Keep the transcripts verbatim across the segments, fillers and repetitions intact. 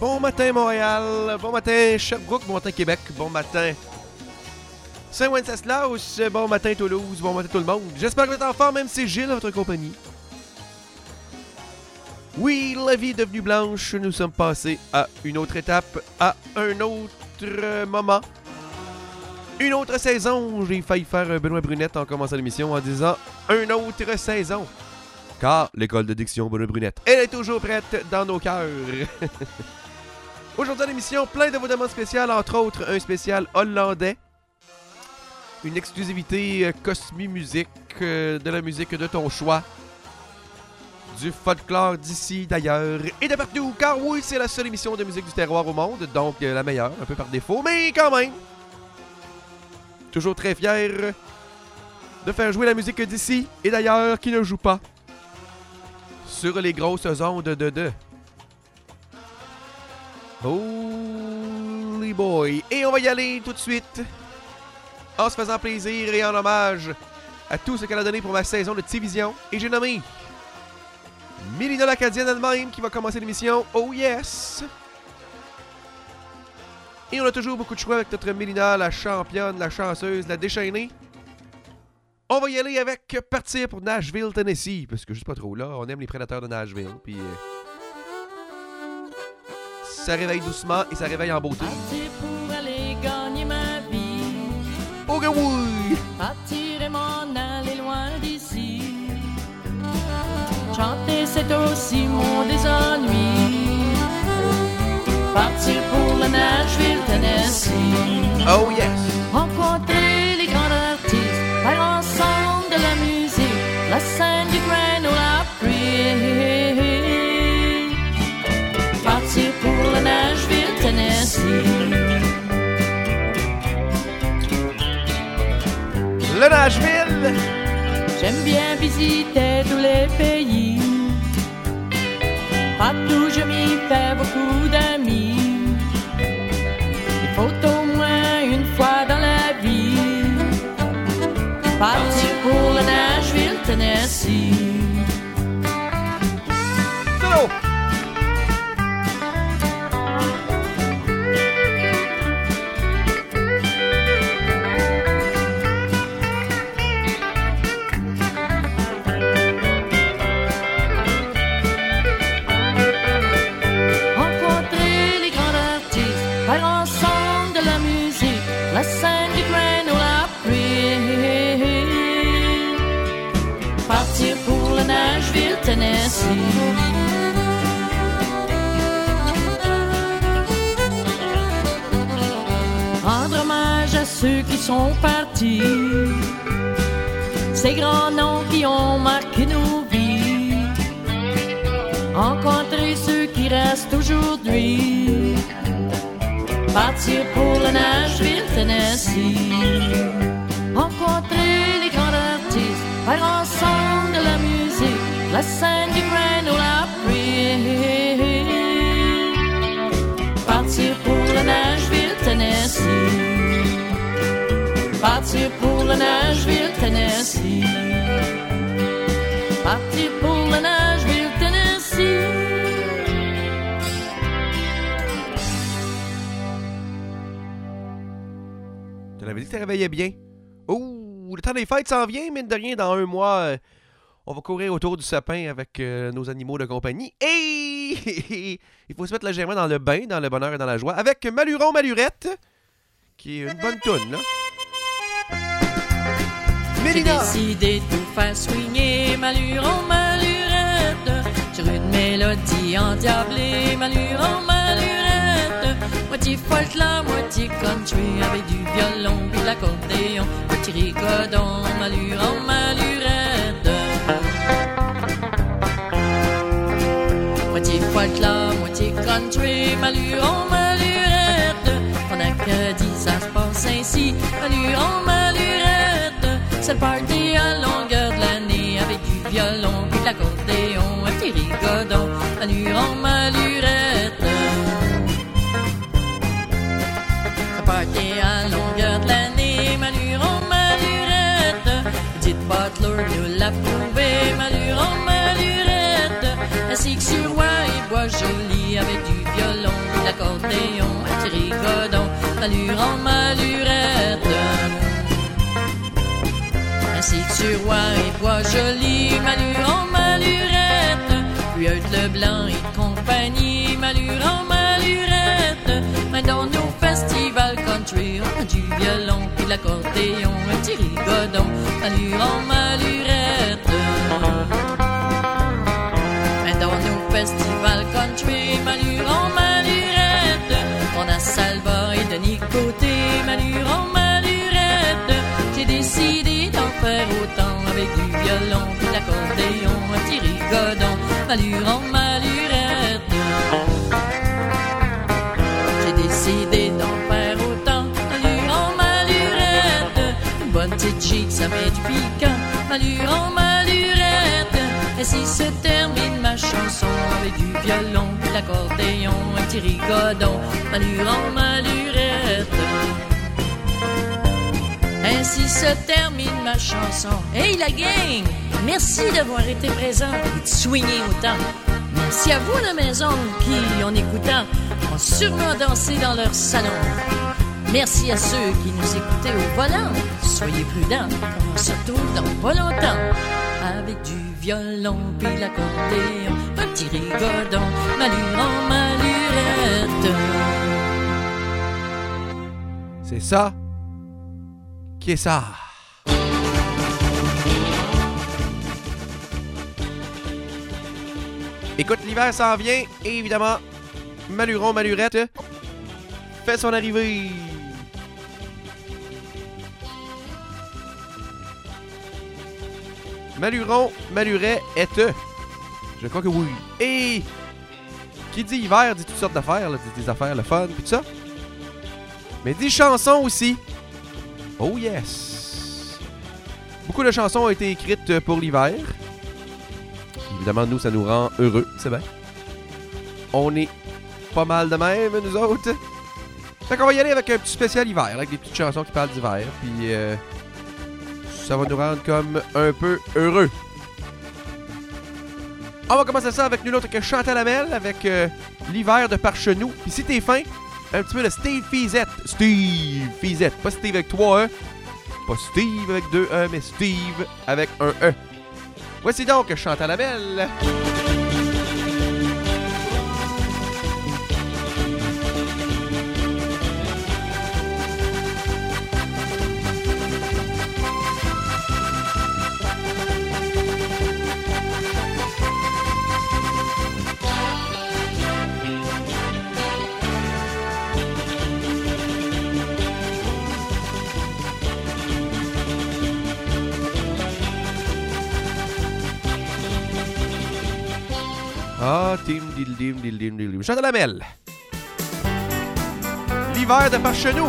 Bon matin Montréal, bon matin Sherbrooke, bon matin Québec, bon matin Saint-Wenceslas, bon matin Toulouse, bon matin tout le monde. J'espère que vous êtes en forme, même si c'est Gilles à votre compagnie. Oui, la vie est devenue blanche, nous sommes passés à une autre étape, à un autre moment. Une autre saison, j'ai failli faire Benoît Brunette en commençant l'émission en disant une autre saison. Car l'école de diction Benoît Brunette, elle est toujours prête dans nos cœurs. Aujourd'hui à l'émission, plein de vos demandes spéciales, entre autres un spécial hollandais, une exclusivité euh, Cosmi Musique, euh, de la musique de ton choix, du folklore d'ici, d'ailleurs et de partout, car oui, c'est la seule émission de musique du terroir au monde, donc euh, la meilleure, un peu par défaut, mais quand même, toujours très fier de faire jouer la musique d'ici et d'ailleurs qui ne joue pas sur les grosses ondes de de. Holy boy! Et on va y aller tout de suite en se faisant plaisir et en hommage à tout ce qu'elle a donné pour ma saison de télévision. Et j'ai nommé Mélina l'Acadienne elle-même qui va commencer l'émission. Oh yes! Et on a toujours beaucoup de choix avec notre Mélina, la championne, la chanceuse, la déchaînée. On va y aller avec partir pour Nashville, Tennessee. Parce que je sais pas trop là, on aime les prédateurs de Nashville. Puis euh, ça réveille doucement et ça réveille en beauté. Partir pour aller gagner ma vie. Ok oui! Partir et m'en aller loin d'ici. Chanter c'est aussi mon désennui. Partir pour le Nashville, Tennessee. Oh yes! Rencontrer les grands artistes. Faire ensemble de la musique. La scène du Grand Ole Opry. Partir pour le Nashville, Tennessee. Le Nashville! J'aime bien visiter tous les pays. Partout je m'y fais beaucoup d'amis. Il faut au moins une fois dans la vie partir pour le Nashville, Tennessee. Solo! La scène du Grand Ole Opry. Partir pour le Nashville, Tennessee. Rendre hommage à ceux qui sont partis, ces grands noms qui ont marqué nos vies. Rencontrer ceux qui restent aujourd'hui. Partir pour le Nashville, Tennessee. Rencontrer les grands artistes. Faire ensemble de la musique. La scène du Grand Ole Opry. Partir pour le Nashville, Tennessee. Partir pour le Nashville, Tennessee. Partir pour le Nashville, Tennessee. Tu l'avais dit que tu réveillais bien. Oh, le temps des fêtes s'en vient, mine de rien, dans un mois, euh, on va courir autour du sapin avec euh, nos animaux de compagnie. Et il faut se mettre légèrement dans le bain, dans le bonheur et dans la joie, avec Maluron Malurette, qui est une bonne toune, là. Mélina! J'ai décidé de tout faire swinger, Maluron Malurette, sur une mélodie endiablée, Maluron Malurette. Moitié folklore, moitié country, avec du violon puis de l'accordéon, petit rigodon, Maluron Malurette. Moitié folklore, moitié country, Maluron Malurette. Pendant que dit ça se passe ainsi, Maluron Malurette. C'est le party à longueur de l'année, avec du violon puis de l'accordéon, un petit rigodon, Maluron Malurette. Party à longueur de l'année, Maluron Malurette. Petite Butler nous l'a prouvé, Maluron Malurette. Ainsi que sur roi et bois joli, avec du violon, puis l'accordéon, un petit rigodon, allure en malurette. Ainsi que sur roi et bois joli, malure en malurette. Puis Eudes Leblanc et compagnie, malure en malurette. Mais dans nos festivals country, on a du violon, puis l'accordéon, un petit rigodon, allure en malurette. Mais dans nos festivals country, malure en malurette. On a Salva et Denis Côté, malure en malurette. J'ai décidé d'en faire autant avec du violon, puis l'accordéon, un petit rigodon, allure en malurette. J'ai décidé d'en faire autant, allure en malurette. Une bonne petite chic, ça met du piquant, allure en malurette. Et si se termine ma chanson avec du violon, puis l'accordéon, un petit rigodon, allure en malurette. Ainsi se termine ma chanson. Hey la gang! Merci d'avoir été présent et de swinguer autant. Merci à vous à la maison qui, en écoutant, ont sûrement dansé dans leur salon. Merci à ceux qui nous écoutaient au volant. Soyez prudents, on se retrouve dans pas longtemps. Avec du violon puis l'accordéon, un petit rigodon, malure en malurette. C'est ça qui est ça. Écoute, l'hiver s'en vient et évidemment, Maluron, Malurette fait son arrivée. Maluron, Maluret est je crois que oui. Et qui dit hiver dit toutes sortes d'affaires, là, dit des affaires, le fun, pis tout ça. Mais dit chansons aussi. Oh yes! Beaucoup de chansons ont été écrites pour l'hiver. Évidemment, nous, ça nous rend heureux, c'est bien. On est pas mal de même, nous autres. Fait qu'on va y aller avec un petit spécial hiver, avec des petites chansons qui parlent d'hiver. Puis euh, ça va nous rendre comme un peu heureux. On va commencer ça avec nul autre que Chantal Hamel, avec euh, l'hiver de Parchenou. Puis si t'es fin, un petit peu de Steve Fizette. Steve Fizette. Pas Steve avec trois E. Pas Steve avec deux E, mais Steve avec un E. Voici donc Chantal Hamel. Ah, tim, dil, dim, dil, dim, dil, dim. Chantal Hamel. L'hiver de par chez nous.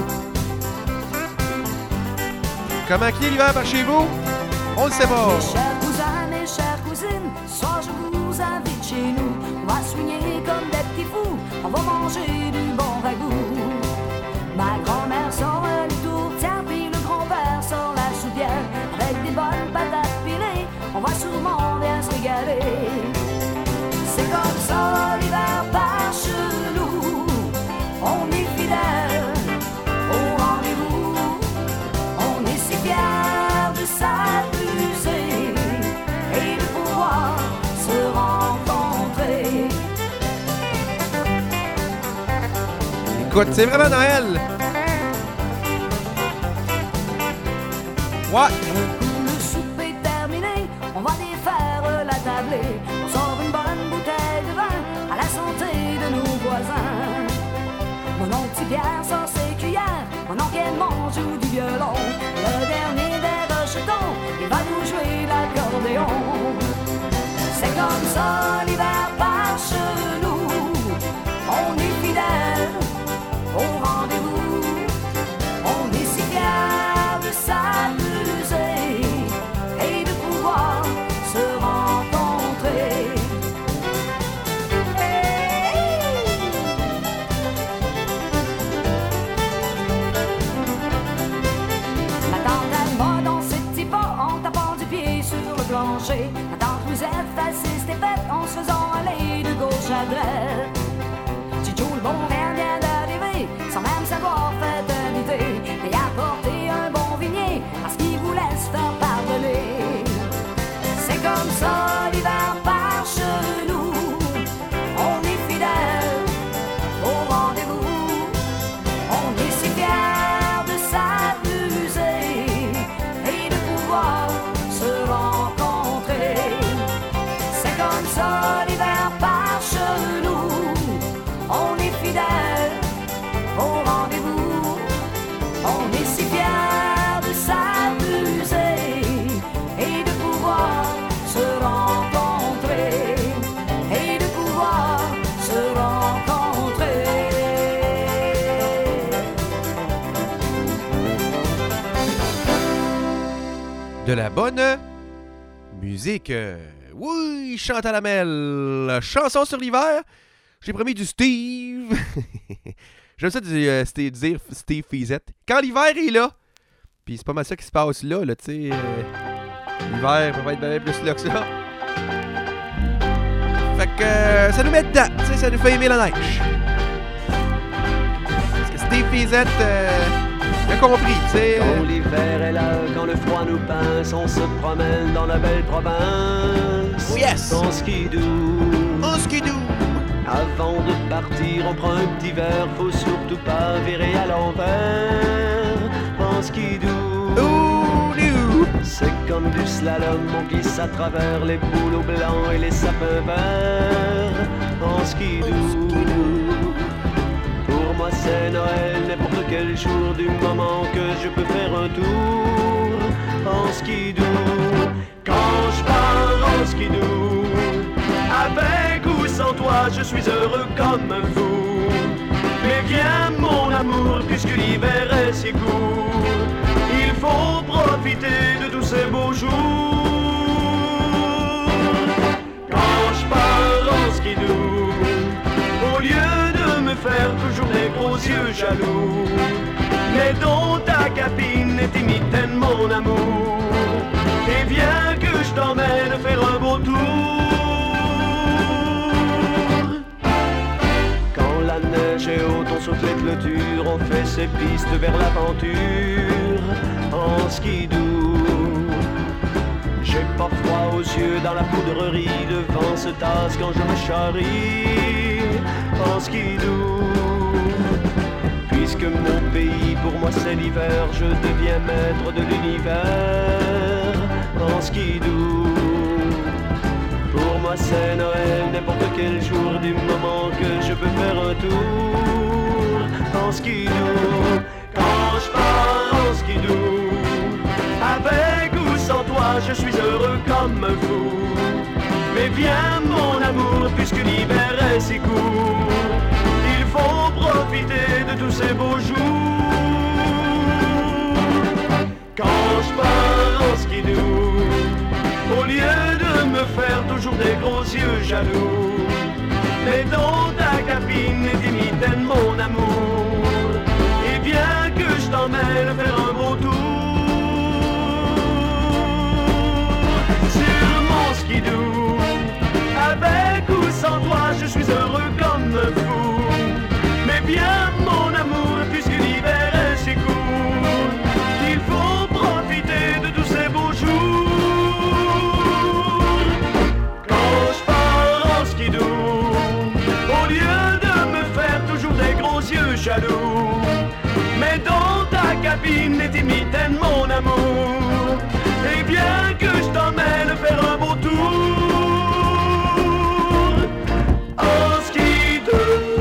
Comment qui est l'hiver par chez vous? On le sait pas. Mes chers cousins, mes chères cousines, ce soir je vous invite chez nous. On va swinguer comme des petits fous, on va manger du bon ragoût. Ma grand-mère sort les tourtières, puis le grand-père sort la soupière. Avec des bonnes patates pilées, on va sûrement bien se régaler. C'est comme ça l'hiver par chez nous. On est fidèles au rendez-vous. On est si fiers de s'amuser et de pouvoir se rencontrer. Écoute, c'est vraiment Noël. Ouais. Le souper terminé, on va défaire la tablée. On sort une bonne bouteille de vin à la santé de nos voisins. Mon oncle petit Pierre sort ses cuillères, mon oncle Edmond joue du violon. Le dernier des rochetons, il va nous jouer l'accordéon. C'est comme ça l'hiver par chez nous. On est fidèles au rendez-vous. On est si fiers de s'amuser et de pouvoir se rencontrer. Hey! Ma tante Alma dans ses petits pas en tapant du pied sur le plancher. Ma tante Louisette fait ses stépettes en se faisant aller de gauche à droite. Petit Joe le bon verre de la bonne musique. Oui, chante à la mêle. Chanson sur l'hiver. J'ai promis du Steve. J'aime ça dire, euh, dire Steve Fizette. Quand l'hiver est là, puis c'est pas mal ça qui se passe là, là tu sais. Euh, l'hiver peut pas être bien plus là que ça. Fait que euh, ça nous met dedans, tu sais, ça nous fait aimer la neige. Parce que Steve Fizette, euh, il a compris, tu sais. Quand l'hiver est là, quand le froid nous pince, on se promène dans la belle province. Oh yes! En skidoo. En skidoo. Avant de partir, on prend un petit verre, faut surtout pas virer à l'envers. En skidoo. Oh, nous. C'est comme du slalom, on glisse à travers les bouleaux blancs et les sapins verts. En skidoo. Pour moi c'est Noël, n'importe quel jour du moment que je peux faire un tour. En skidoo. Quand je pars en skidoo, avec ou sans toi, je suis heureux comme un fou. Mais viens mon amour, puisque l'hiver est si court, il faut profiter de tous ces beaux jours. Quand je pars en skidoo, au lieu de me faire toujours des gros yeux jaloux, mets donc ta capine et tes mitaines mon amour, et viens que je t'emmène faire un beau tour. La neige est haute, on saute les clôtures, on fait ses pistes vers l'aventure en skidoo. J'ai pas froid aux yeux dans la poudrerie, le vent se tasse quand je me charrie en skidoo. Puisque mon pays pour moi c'est l'hiver, je deviens maître de l'univers en skidoo. Pour moi c'est Noël, n'importe quel jour du moment que je peux faire un tour en skidoo. Quand je pars en skidoo, avec ou sans toi, je suis heureux comme un fou. Mais viens mon amour, puisque l'hiver est si court, il faut profiter de tous ces beaux jours. Quand je pars en skidoo, au lieu de me faire toujours des gros yeux jaloux, mets donc ta capine et tes mitaines mon amour, et viens que je t'emmène faire un beau tour. Sur mon skidoo, avec ou sans toi, je suis heureux comme un fou. Mais viens mon amour, puisque l'hiver est si court, il faut profiter de tous ces beaux jours. Au lieu de me faire toujours des gros yeux jaloux, mets dans ta cabine et tes mitaines mon amour, et viens que je t'emmène faire un beau tour en skidoo.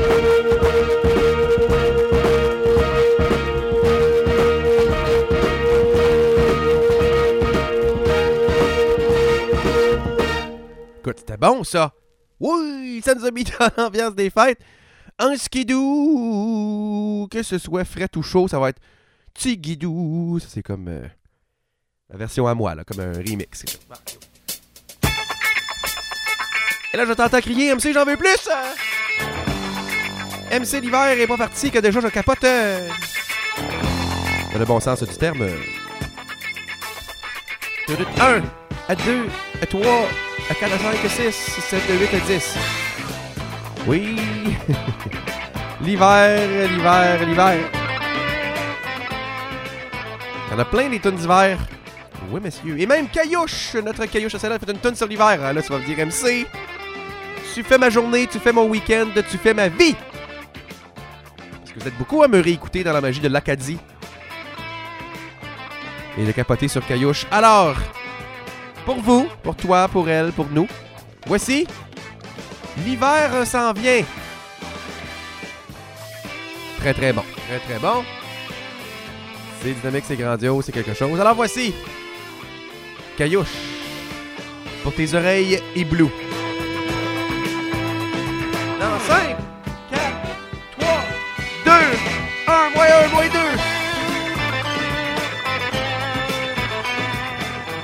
Écoute, c'était bon ça. Oui, ça nous a mis dans l'ambiance des fêtes. En skidoo, que ce soit frais ou chaud, ça va être Tigidou. Ça, c'est comme euh, la version à moi, là, comme un remix. Et là, je t'entends crier, M C, j'en veux plus! Hein? M C, l'hiver est pas parti, que déjà je capote. Euh... Dans le bon sens du terme. un, à deux, à trois, à quatre, à cinq, à six, sept, à huit, à dix. Oui! L'hiver, l'hiver, l'hiver. Il y en a plein des tunes d'hiver. Oui, messieurs. Et même Caillouche, notre Caillouche à celle-là, fait une tune sur l'hiver. Là, tu vas me dire, M C, tu fais ma journée, tu fais mon week-end, tu fais ma vie. Parce que vous êtes beaucoup à me réécouter dans la magie de l'Acadie. Et de capoter sur Caillouche. Alors, pour vous, pour toi, pour elle, pour nous, voici l'hiver s'en vient. Très très bon. Très très bon. C'est dynamique, c'est grandiose, c'est quelque chose. Alors voici Caillouche pour tes oreilles et blue. Dans cinq, quatre, trois, deux, un, moins un, moins deux.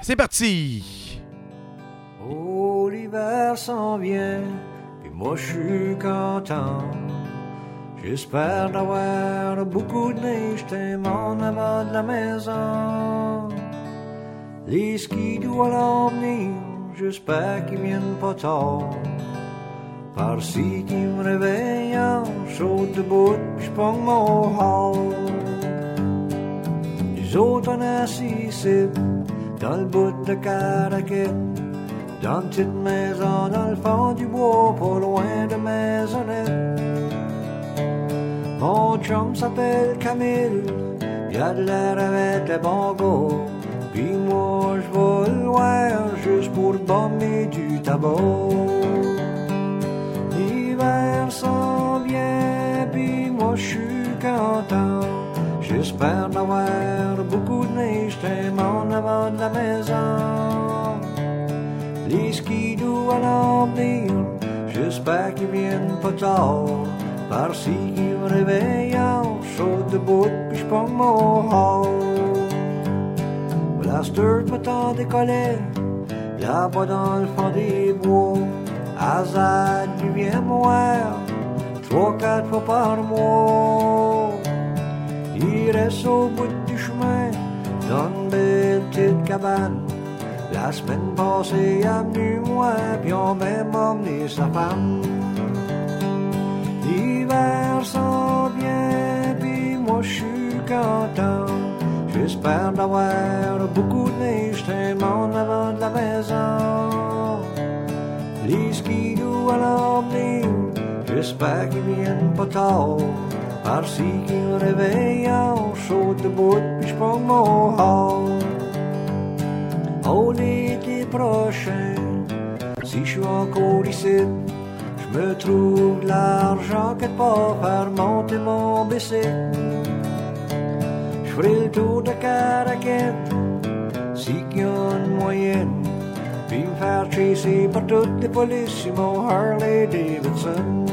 C'est parti! Oh, l'hiver s'en vient, puis moi je suis content. J'espère d'avoir beaucoup de neige, t'aimes en avant de la maison. Les skidoo à l'avenir, j'espère qu'ils viennent pas tard. Par-ci qui me réveille en chaud debout, pis j'pogne mon hall. Les autres on assis ici, dans le bout de Caraquette, dans une petite maison dans le fond du bois, pas loin de Maisonnette. Mon chum s'appelle Camille, il a de l'air avec les bons gars. Pis moi j'vais le voir juste pour bomber du tabac. L'hiver s'en vient, pis moi j'suis content. J'espère d'avoir beaucoup de neige, t'aimes en avant de la maison. Les skidoo à l'avenir, j'espère qu'ils viennent pas tard. Par-ci qui me réveille en chaud debout, pis j'pogne mon hall. La stir me tend décollé, là-bas dans le fond des bois. Azad, tu viens me voir, trois, quatre fois par mois. Il reste au bout du chemin, dans une belle petite cabane. La semaine passée, il a venu moi, puis on m'a emmené sa femme. L'hiver s'en vient, puis moi j'suis content. J'espère d'avoir beaucoup de neige, t'aimes en avant de la maison. Les skidoo à l'avenir, j'espère qu'ils viennent pas tard. Par-ci qui me réveille en chaud debout, puis j'pogne mon hall. Oh, l'été prochain, si j'suis encore ici, j'me trouve de l'argent quelque part faire monter mon bicycle. J'ferai le tour de Caraquette, si qu'il y a une moyenne, puis me faire chasser par toutes les polices sur mon Harley Davidson.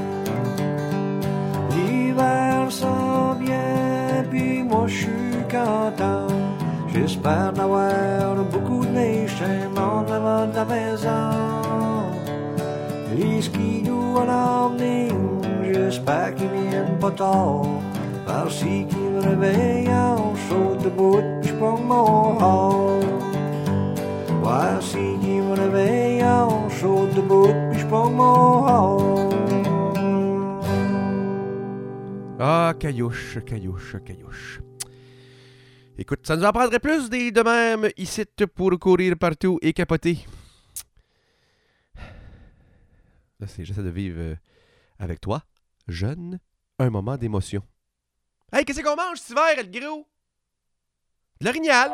L'hiver s'en vient, puis moi j'suis content. J'espère d'avoir beaucoup de neige, t'aimes en avant de la maison. Les skidoo à l'avenir, j'espère qu'ils viennent pas tard. Par-ci qui me réveille en chaud debout, j'pogne mon hall. Voici qui me réveille en chaud debout, j'pogne mon hall. Ah, caillouche, caillouche, caillouche. Écoute, ça nous en prendrait plus des de même ici pour courir partout et capoter. Là, c'est j'essaie de vivre avec toi, jeune, un moment d'émotion. Hey, qu'est-ce qu'on mange cet hiver, le gros? De l'orignal.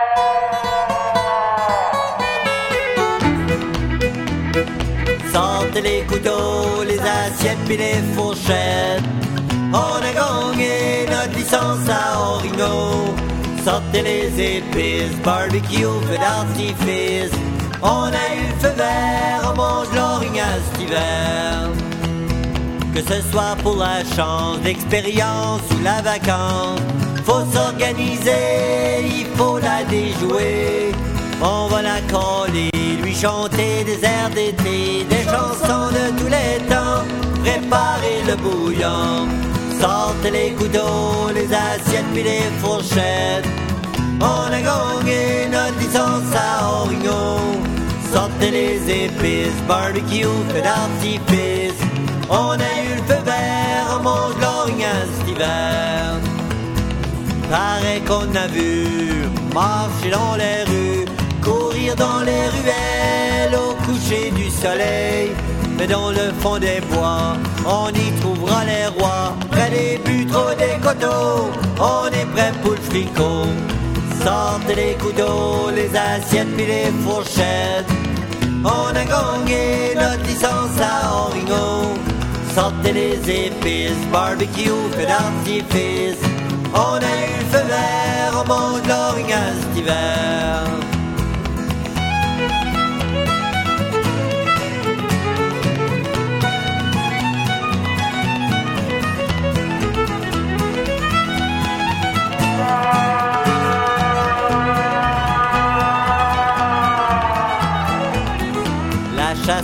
Sortez les couteaux, les assiettes puis les fourchettes. On a gagné notre licence à Orino. Sortez les épices, barbecue, feu d'artifice. On a eu le feu vert, on mange l'orignal cet hiver. Que ce soit pour la chance, l'expérience ou la vacance, faut s'organiser, il faut la déjouer. On va la coller, lui chanter des airs d'été, des chansons de tous les temps, préparer le bouillon. Sortez les couteaux, les assiettes puis les fourchettes. On a gagné notre licence à Orignon. Sortez les épices, barbecue, feu d'artifice. On a eu le feu vert, on mange l'orignal cet hiver. Paraît qu'on a vu marcher dans les rues, courir dans les ruelles au coucher du soleil. Mais dans le fond des bois, on y trouvera les rois. Près des buteaux, des coteaux, on est prêt pour le fricot. Sortez les couteaux, les assiettes puis les fourchettes. On a gagné notre licence à Orignon. Sortez les épices, barbecue, feu d'artifice. On a eu le feu vert, on mange l'orignal cet hiver.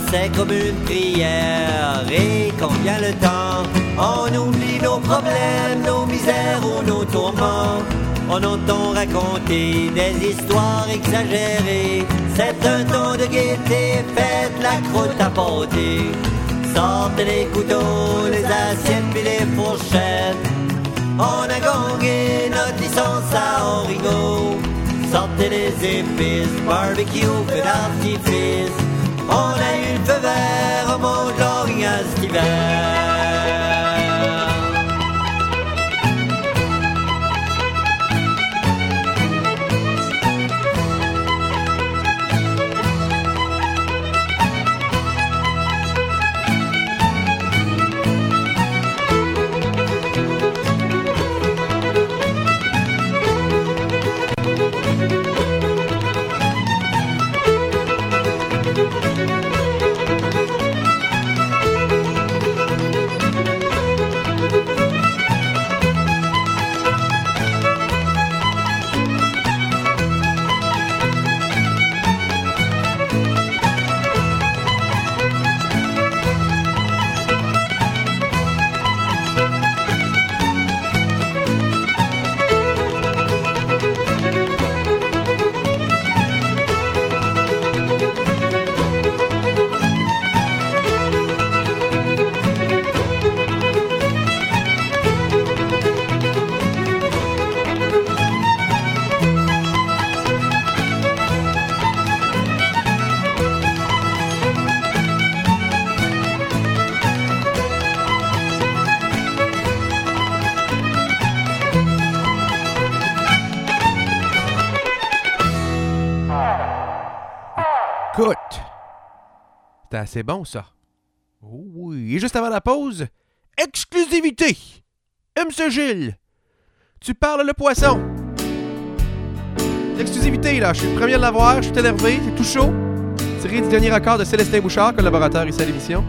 c'est comme une prière. Et quand vient le temps, on oublie nos problèmes, nos misères ou nos tourments. On entend raconter des histoires exagérées. C'est un temps de gaieté, faites la croûte à pâté. Sortez les couteaux, les assiettes puis les fourchettes. On a gagné notre licence à Origo. Sortez les épices, barbecue, feu d'artifice. On a eu le feu vert, mon gloria cet hiver. Écoute, c'était assez bon, ça. Oh oui. Et juste avant la pause, exclusivité. M C Gilles, tu parles le poisson. L'exclusivité, là, je suis le premier à l'avoir, je suis énervé, c'est tout chaud. Tiré du dernier record de Célestin Bouchard, collaborateur ici à l'émission.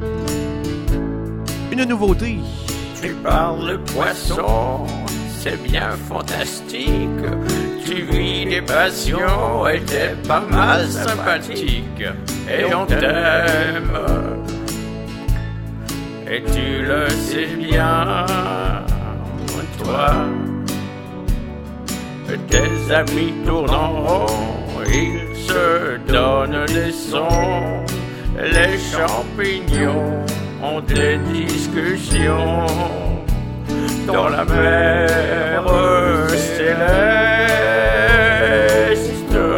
Une nouveauté. Tu parles le poisson, c'est bien fantastique. Tu vis des passions et t'es pas mal sympathique. Et on t'aime, et tu le sais bien, toi. Tes amis tournent en rond, ils se donnent des sons. Les champignons ont des discussions dans la mer céleste.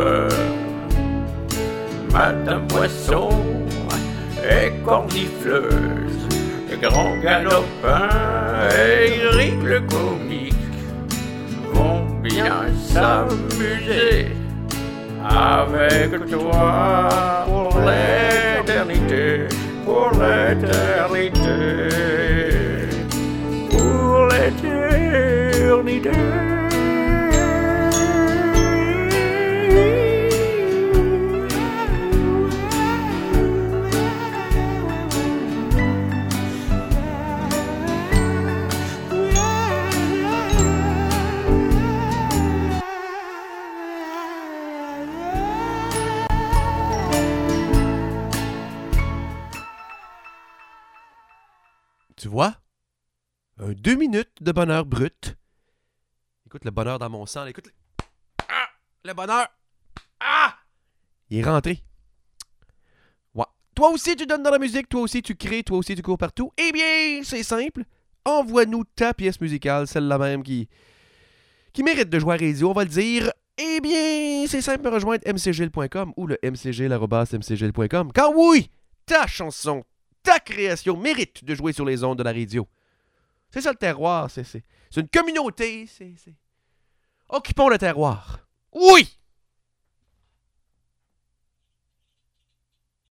Madame Poisson est cornifleuse, grand galopin et Eric le comique vont bien s'amuser avec toi pour l'éternité, pour l'éternité, pour l'éternité. Tu vois? Un deux minutes de bonheur brut. Écoute le bonheur dans mon sang. Écoute le... Ah! Le bonheur! Ah! Il est rentré. Ouais. Toi aussi, tu donnes dans la musique. Toi aussi, tu crées. Toi aussi, tu cours partout. Eh bien, c'est simple. Envoie-nous ta pièce musicale. Celle-là même qui... qui mérite de jouer à radio, on va le dire. Eh bien, c'est simple. Me rejoindre m c gilles point com ou le m c gilles arobase m c gilles point com. Quand oui, ta chanson, ta création mérite de jouer sur les ondes de la radio. C'est ça le terroir, c'est, c'est, c'est une communauté, c'est, c'est... Occupons le terroir. Oui!